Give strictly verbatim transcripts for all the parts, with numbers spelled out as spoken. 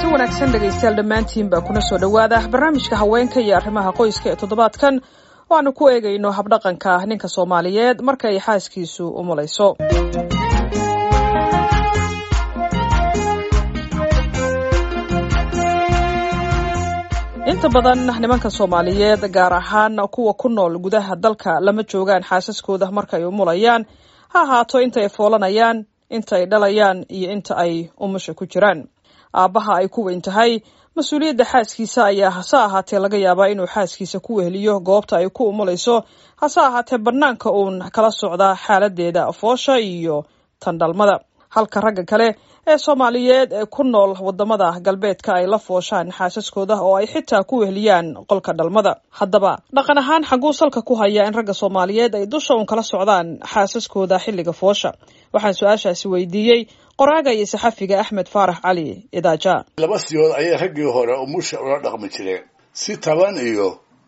wanaagsan dhegaystayaal dhammaantiin baa kuna soo dhowaada barnaamijka haweenka iyo arrimaha qoyska ee toddobaadkan waanu ku eegayno habdhaqanka ninka Soomaaliyeed marka ay xaaskiisu umulayso. inta badan nimanka Soomaaliyeed gaar ahaan kuwa ku nool gudaha dalka lama joogaan xaasaskooda marka ay umulayaan, ha ahaato inta ay foolanayaan, inta ay dhalayaan iyo inta ay umusha ku jiraan. aabaha ay ku weyn tahay mas-uuliyadda xaaskiisa ayaa hase ahaatee laga yaabaa inuu xaaskiisa ku weheliyo goobta ay ku umulayso, hase ahaatee bannaanka uun kala socdaa xaaladeeda foosha iyo tandhalmada. halka ragga kale ee Soomaaliyeed ee ku nool wadamada galbeedka ay la fooshaan xaasaskooda oo ay xitaa ku weheliyaan qolka dhalmada. haddaba dhaqan ahaan xaguu salka ku haya in ragga Soomaaliyeed ay dusha uun kala socdaan xaasaskooda xilliga foosha? waxaan su-aashaasi weydiiyey qoraaga iyo saxafiga Axmed Faarax Cali Idaaja. laba siyood ayay raggii hore umusha ula dhaqmi jireen, si taban iyo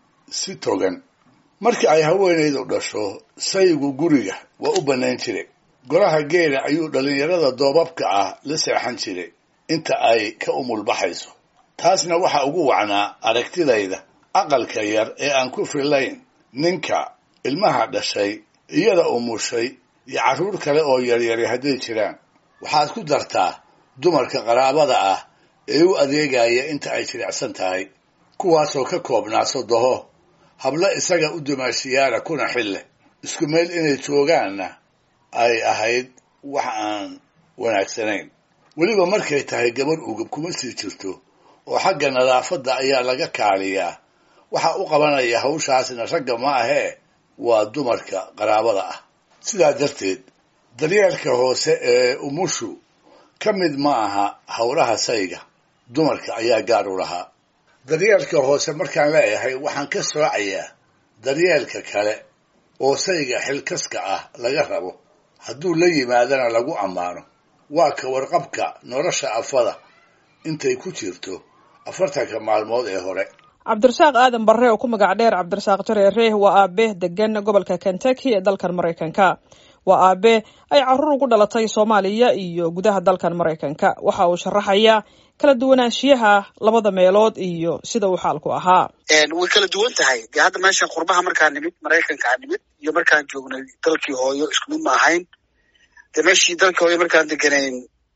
si togan. markii ay haweenaydu dhasho, saygu guriga waa u bannaan jiray. golaha geela ayuu dhalinyarada doobabka ah la seexan jiray inta ay ka umulbaxayso. taasna waxa ugu wacnaa aragtidayda aqalka yar ee aan ku filayn ninka ilmaha dhashay, iyada umushay iyo carruur kale oo yaryari hadday jiraan. waxaad ku dartaa dumarka qaraabada ah ee u adeegaya inta ay jilicsan tahay, kuwaasoo ka koobnaa sodoho, hablo isaga u dumaashiyaana kuna xille. isku meel inay joogaanna ay ahayd wax aan wanaagsanayn. weliba markay tahay gabadh ugub kuma sii jirto oo xagga nadaafadda ayaa laga kaaliyaa. waxa u qabanaya hawshaasna ragga ma ahee waa dumarka qaraabada ah. sidaa darteed daryeelka hoose ee umushu ka mid ma aha howlaha sayga, dumarka ayaa gaar u lahaa. daryeelka hoose markaan leeyahay waxaan ka soocayaa daryeelka kale oo sayga xilkaska ah laga rabo, hadduu la yimaadana lagu ammaano. waa ka warqabka nolosha afada intay ku jirto afartanka maalmood ee hore. cabdirasaaq aadan barre oo ku magac dheer cabdirasaaq jareere waa aabe degan gobolka Kentucky ee dalkan Mareykanka. waa aabe ay carruur ugu dhalatay Soomaaliya iyo gudaha dalkan Mareykanka. waxa uu sharaxayaa kala duwanaanshiyaha labada meelood iyo sida uu xaalku ahaa. way kala duwan tahay. hadda meeshan qurbaha markaan nimid Mareykanka aan nimid iyo markaan joognay dalkii hooyo isku mid ma ahayn. de meeshii dalkii hooyo markaan deganayn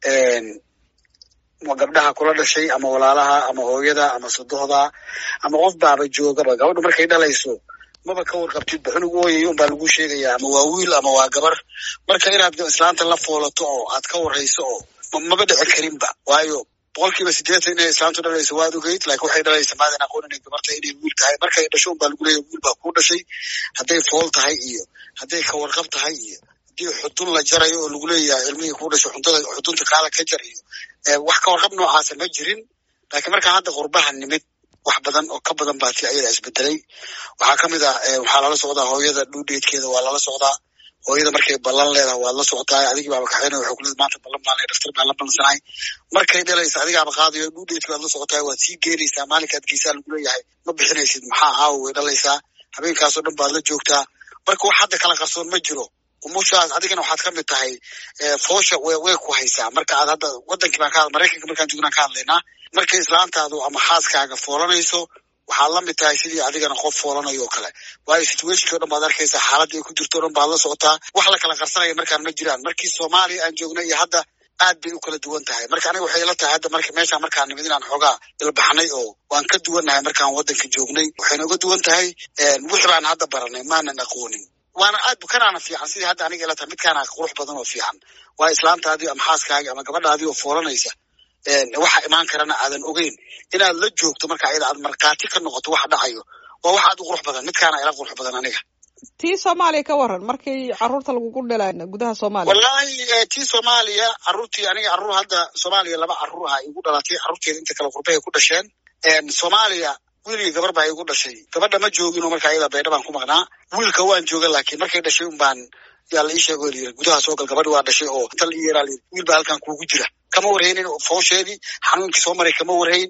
waa gabdhaha kula dhashay ama walaalaha ama hooyada ama sodohda ama qof baaba joogaba. gabadhu markay dhalayso maba ka warqabtidba, cunug ooyayo unbaa lagu sheegayaa ama waa wiil ama waa gabar. marka inaad islaanta la foolato oo aad ka warrayso oo maba dhicin karinba, waayo boqolkiiba siddeetan inay islaantu dhalayso waad ogeyd, laakiin waxay dhalaysa maadan aqoon inay gabarta inay wiil tahay. markay dhasho unbaa lagu leeyahay wiil baa kuu dhashay, hadday fool tahay iyo hadday ka warqab tahay iyo haddii xudun la jarayo oo lagu leeyahay ilmihii kuu dhashay xudunta xudunta kaala ka jar iyo wax ka warqab noocaasa ma jirin. laakiin markaa hadda qurbaha nimid wax badan oo ka badan baa tii ayada isbedelay. waxaa ka mid ah waxaa lala socdaa hooyada dhuudheedkeeda, waa lala socdaa hooyada markay ballan leedahay waad la socotaa. adigii baaba kaxaynaya waxay kuleedahay maanta ballan baa lee dhaftar baa la ballansanahay. markay dhalaysa adigaaba qaadayo dhuudheedkii waad la socotaa, waad sii geenaysaa. maalinkaad geysaa lagu leeyahay ma bixinaysid, maxaa aawo way dhalaysaa, habeenkaasoo dhan baad la joogtaa. marka wax hadda kala qarsoon ma jiro. umushaas adigana waxaad ka mid tahay foosha way ku haysaa. marka aad hadda wadankii baan ka Mareykanka markaan joognaan ka hadlaynaa. markay islaantaadu ama xaaskaaga foolanayso waxaad la mid tahay sidii adigana qof foolanayo oo kale, waayo situationkii o dhan baad arkaysaa, xaaladda ay ku jirto o dhan baad la socotaa. wax la kala qarsanaya markaan ma jiraan. markii Soomaaliya aan joognay iyo hadda aad bay u kala duwan tahay. marka aniga waxay ila tahay hadda marka meeshaan markaan nimid inaan xoogaa ilbaxnay oo waan ka duwannahay markaan wadanka joognay. waxayna uga duwan tahay wixii baan hadda baranay maanan aqoonin. waana aad bukanaana fiican sidii hadda aniga ila tahay midkaana qurux badan oo fiican. waa islaantaadii ama xaaskaagii ama gabadhaadii oo foolanaysa waxa imaan karana aadan ogeyn inaad la joogto marka ayada aad markaati ka noqoto wax dhacayo waa wax aad u qurux badan. midkaana ila qurux badan aniga. tii Soomaaliya ka waran markii carruurta lagugu dhalaan gudaha Soomaaliya? wallahi tii Soomaaliya carruurtii aniga carruur hadda Soomaaliya laba carruur ah igu dhalatay. carruurteeda inta kala qurbahay ku dhasheen. Soomaaliya wiilii gabar baa igu dhashay. gabadha ma joogin oo marka ayada beedha baan ku maqnaa. wiilka waan jooga laakiin markay dhashay un baan yaa la ii sheegoo layiri gudaha soo gal gabadhi waa dhashay oo tal iyo yaraa layiri wiil baa halkan kuugu jira. kama warhaynin foosheedii xanuunkii soo maray kama warhayn.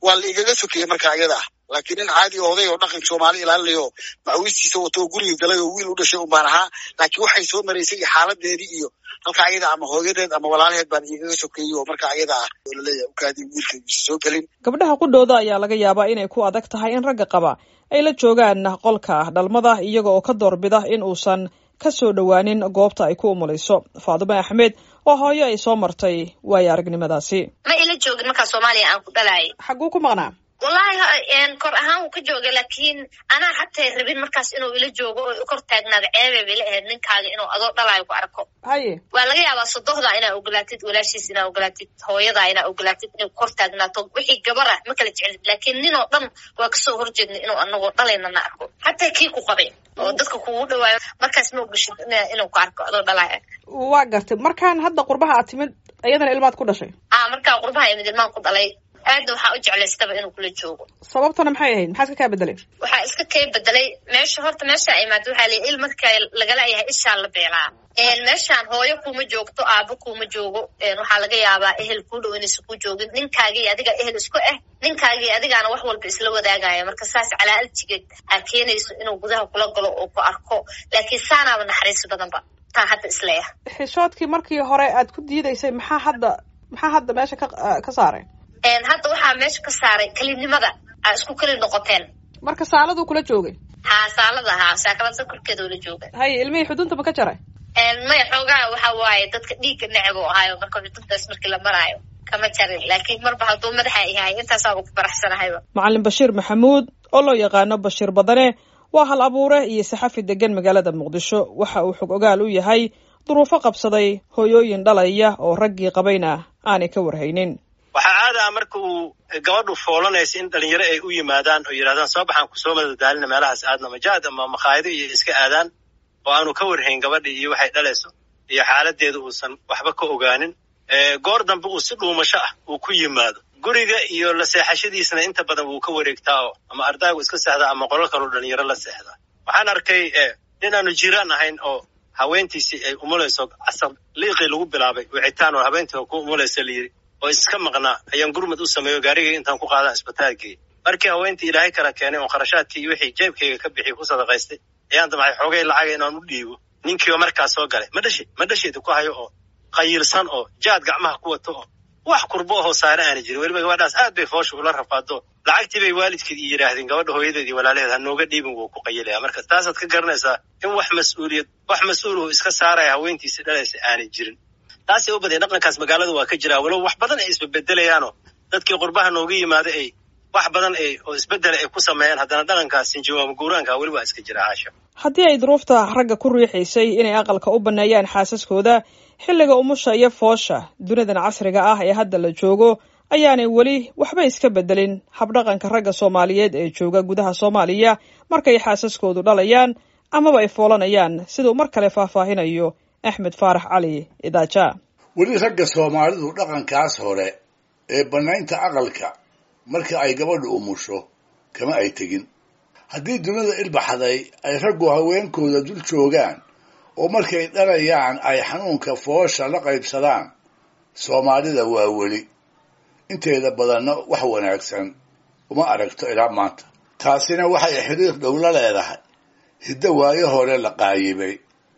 waa la igaga sokeeyey marka ayada ah laakiin in caadi oday oo dhaqan Soomaali ilaalinayo macawistiisa wato guriga galay oo wiil u dhashay u baan ahaa laakiin waxay soo mareysay xaaladeedii iyo halka ayada ama hooyadeed ama walaalaheed baan igaga sokeeyey oo marka ayada ah oo leeyahay u kaadi wiilka soo galin gabdhaha qudhooda ayaa laga yaabaa inay ku adag tahay in ragga qaba ay la joogaan qolka dhalmada iyaga oo ka doorbida in uusan ka soo dhawaanin goobta ay ku umulayso. Faadimo Axmed oo hooyo ay soo martay way aragnimadaasi. ma ila joogin marka Soomaaliya aan ku dhalay xaguu ku maqnaa wallahi een kor ahaan uu ka joogay laakiin ana xataa rabin markaas inuu ila joogo oo kor taagnaad ceebe bila ahayd ninkaaga inuu adoo dhalaay ku arko haye waa laga yaabaa sodohda inaa ogolaatid walaashiis inaa ogolaatid hooyada inaa ogolaatid inuu kor taagnaato wixii gabar ah ma kala jecel laakiin nin oo dhan waa ka soo horjeednay inuu anagoo dhalayna na arko xataa kii ku qabay oo dadka kugu dhawaayo markaas ma ogashid inuu ku arko adoo dhalaay waa gartay markaan hadda qurbaha aad timid ayadana ilmaad ku dhashay ah markaa qurbaha imid ilmaan ku dhalay aad waxa u jeclaystaba inuu kula joogo sababtana maxay ahayd maxaa iska ka bedelay waxa iska ka bedelay meesha horta meesha ay maad waxa la il marka laga leeyahay isha la beelaa een meeshaan hooyo kuma joogto aabo kuma joogo een waxa laga yaabaa ehel ku dhow inay isku joogin ninkaagii adiga ehel isku ah ninkaagii adigaana wax walba isla wadaagaya marka saas calaaljigeed aad keenayso inuu gudaha kula galo oo ku arko laakiin saanaaba naxariis badan ba taa hadda isleeyahay xishoodkii markii hore aad ku diidaysay maxaa hadda maxaa hadda meesha ka ka saaray een hadda waxa meesha ka saaray kalinimada ay isku kala noqoteen marka saaladu kula joogay ha saalada ha saakada korkeeda wala joogay hay ilmihii xudunta ma ka jaray een ma xoogaa waxa waaye dadka dhiigga necab oo ahayo marka xuduntaas markii la marayo kama jarin laakiin marba haduu madaxa yahay intaas aan ku faraxsanahay macallin Bashiir Maxamuud oo loo yaqaano Bashiir Badane waa hal abuure iyo saxafi degan magaalada Muqdisho waxa uu xog ogaal u yahay duruufo qabsaday hooyooyin dhalaya oo raggii qabayna aanay ka warhaynin waxa caada ah marka uu gabadhu foolanaysa in dhalinyaro ay u yimaadaan oo yiraahdaan soo baxaan ku soo madadaalina meelahaas aadna majaad ama maqaayado iyo iska aadaan oo aanu ka warhayn gabadha iyo waxay dhalayso iyo xaaladeedu uusan waxba ka ogaanin ee goor dambe uu si dhuumasho ah uu ku yimaado guriga iyo la seexashadiisna inta badan uu ka wareegtaa ama ardaygu iska seexda ama qolal kale dhalinyaro la seexda waxaan arkay inaanu jiraan ahayn oo haweentiisi ay umulayso casab liiqi lagu bilaabay wicitaan oo habeenta ku umulayso liiri oo iska maqnaa ayaan gurmad u sameeyo gaariga intaan ku qaadan isbitaalkii markii haweentii ilaahay kala keenay oo qarashaadkii iyo wixii jeebkayga ka bixi ku sadaqaystay ayaan damcay xoogay lacag inaan u dhiibo ninkii oo markaas soo galay ma dhashay ma dhashay ku hayo oo qayilsan oo jaad gacmaha ku wato wax kurbo oo saare aan jirin waliba gabadhaas aad bay foosho ula rafaado lacagtii bay waalidkii yiraahdeen gabadha hooyadeedii walaalaheed ha nooga dhiibin wuu ku qayilaya marka taas aad ka garanaysaa in wax mas'uuliyad wax mas'uul oo iska saaraya haweentiisa dhalaysa aan jirin taas oo baday dhaqankaas magaalada waa ka jira walow wax badan ay isbedelayaano dadkii qurbaha nooga yimaado ay wax badan ay oo isbedel ay ku sameeyaan haddana dhaqankaas sinjiwaam guuraanka waliba iska jira caasha haddii ay duruufta ragga ku riixaysay inay aqalka u baneeyaan xaasaskooda xilliga umusha iyo foosha dunidan casriga ah ee hadda la joogo ayaanay weli waxba iska bedelin habdhaqanka ragga Soomaaliyeed ee jooga gudaha Soomaaliya markay xaasaskoodu dhalayaan amaba ay foolanayaan sidoo mar kale faahfaahinayo Axmed Faarax Cali Idaaja weli ragga Soomaalidu dhaqankaas hore ee banaynta aqalka marka ay gabadhu umusho kama ay tegin haddii dunida ilbaxday ay raggu haweenkooda dul joogaan oo markay dhalayaan ay xanuunka foosha la qaybsadaan Soomaalida waa weli inteeda badanna wax wanaagsan uma aragto ilaa maanta taasina waxay xiriir dhow la leedahay hidda waayo hore la qaayibay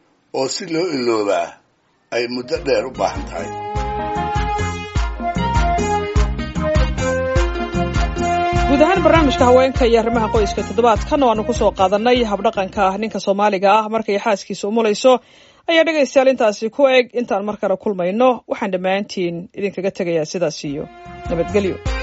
oo si loo iloobaa ay muddo dheer u baahan tahay guud ahaan barnaamijka haweenka iyo arrimaha qoyska toddobaadkan waanu ku soo qaadanay habdhaqanka ah ninka Soomaaliga ah markay xaaskiisa umulayso ayaa dhagaystayaal intaasi ku eg intaan mar kale kulmayno waxaan dhammaantiin idinkaga tegayaa sidaas iyo nabadgelyo.